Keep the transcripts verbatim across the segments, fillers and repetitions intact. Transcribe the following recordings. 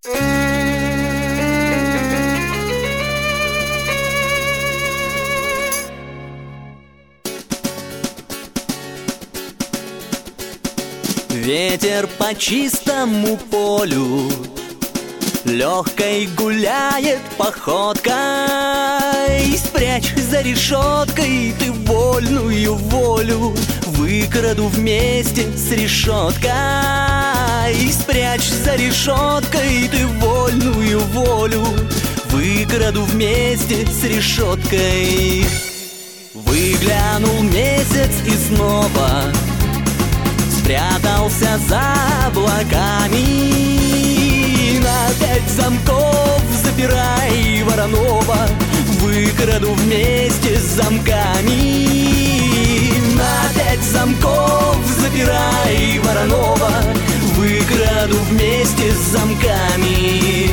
Ветер по чистому полю легкой гуляет походкой. Спрячь за решеткой ты вольную волю, выкраду вместе с решеткой. Спрячь за решеткой ты вольную волю, выкраду вместе с решеткой. Выглянул месяц и снова спрятался за облаками. На пять замков запирай Воронова, выкраду вместе с замками. На пять замков запирай Воронова, выкраду вместе с замками.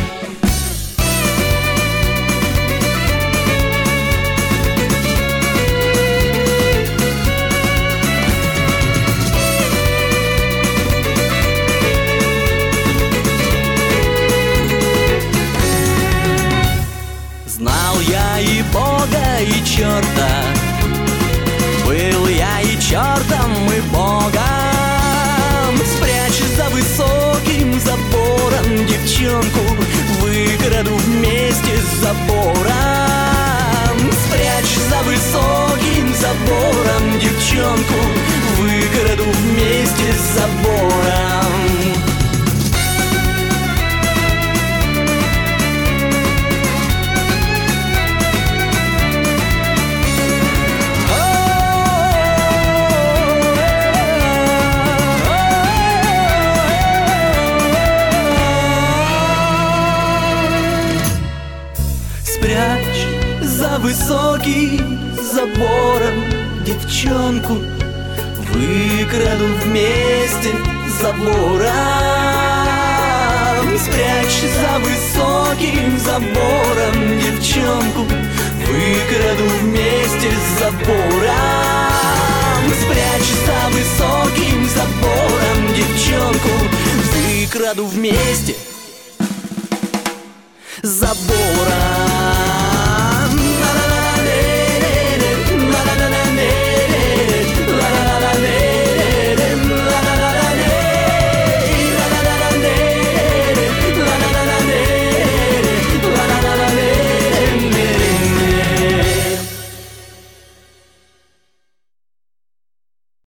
Знал я и Бога, и черта, был я и чертом, и Богом. Спрячь за высоким забором девчонку, выкраду вместе с забором. Спрячь за высоким забором девчонку, выкраду вместе с забором. Спрячь за высоким забором девчонку, выкраду вместе с забором. Спрячь за высоким забором девчонку, выкраду вместе с забором. Спрячь за высоким забором девчонку, выкраду вместе с забором.